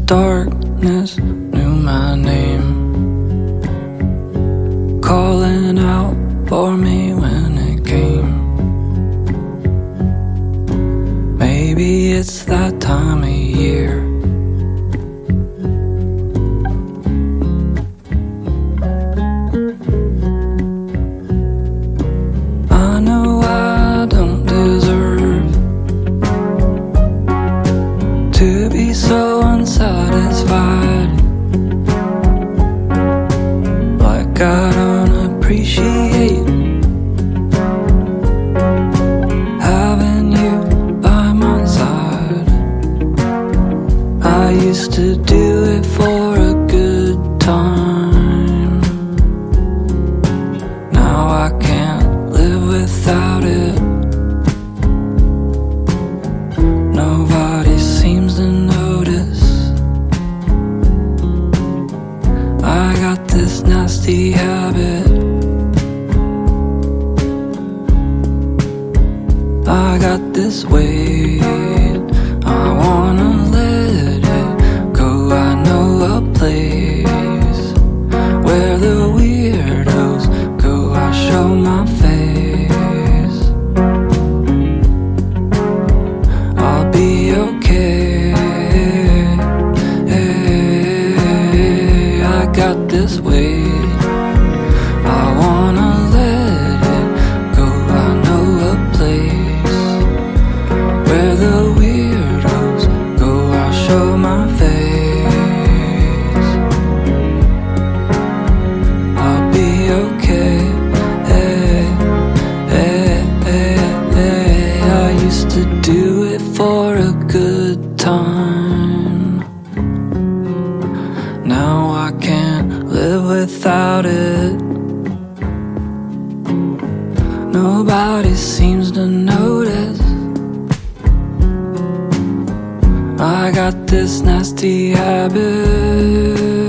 darkness knew my name, calling out for me when it came. Maybe it's that time of year. I know I don't deserve to be so unsatisfied, like I don't appreciate having you by my side. I used to do it for a good time. Now I can't live without it. Nobody seems to notice. I got this nasty habit. I got this weight. I wanna let it go. I know a place where the weirdos go. I show my face. I'll be okay. I got this weight. I wanna let it go. I know a place where the weirdos go. I show my face. I'll be okay. I used to do it for a good time. Now I can't live without it. Nobody seems to notice. I got this nasty habit.